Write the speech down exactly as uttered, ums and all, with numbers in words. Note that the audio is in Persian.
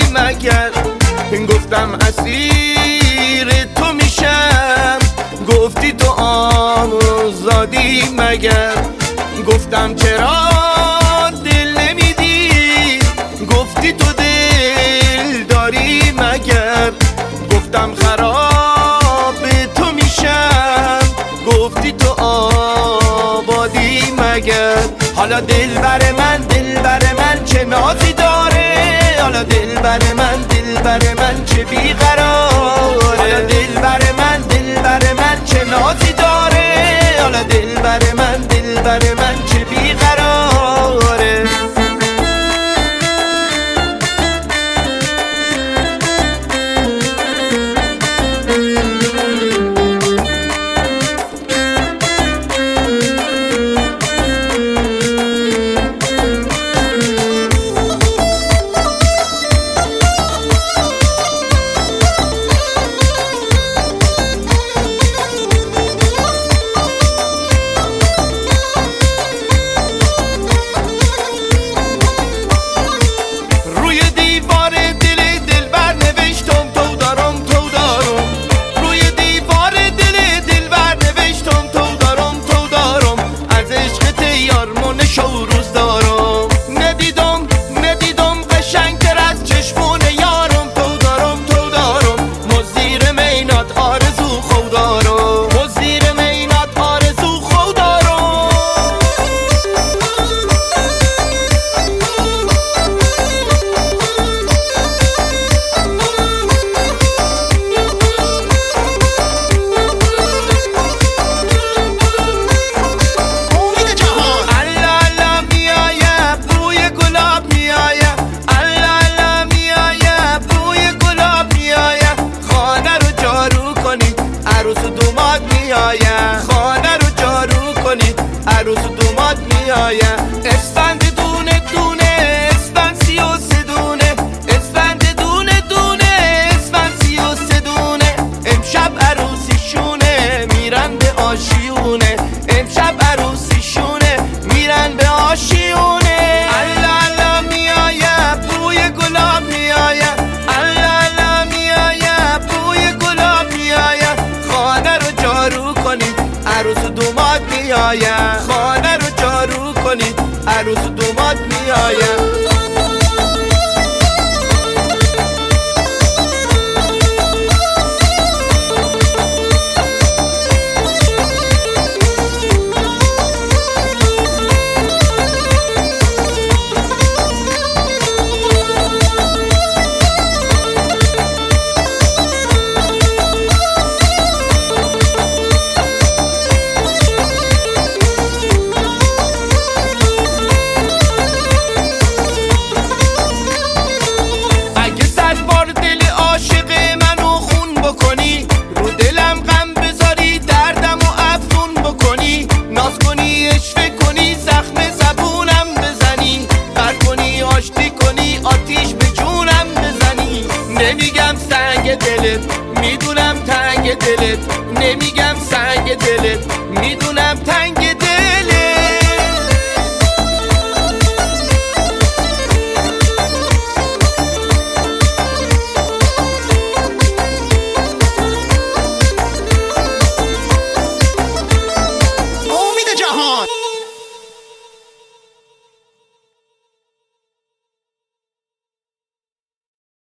مگر؟ گفتم اسیر تو میشم، گفتی تو آزادی مگر؟ گفتم چرا دل نمیدی، گفتی تو دل داری مگر؟ گفتم خراب تو میشم، گفتی تو آبادی مگر؟ حالا دل بر من دل بر من چه نازی داره، حالا دل بر من دل بر من چه بیقراره، حالا دل بر من دل بر من چه نازی داره، حالا دل بر من دل بر من چه بیقراره. خانه رو جارو کنید عروس دوماد میآید. اسفند دونه دونه اسفند سی و سه دونه، اسفند دونه دونه اسفند سی و سه دونه. امشب عروسیشونه میرن به آشیونه، امشب عروسیشونه میرن به آشیونه. الله الله میآید بوی گلاب میآید، الله الله میآید بوی گلاب میآید. خانه رو جارو کنید عروس دوماد میآید، خانه رو جارو کنید عروس دوماد میآید. نمیگم سنگ دلت میدونم تنگ دلت، نمیگم سنگ دلت میدونم تنگ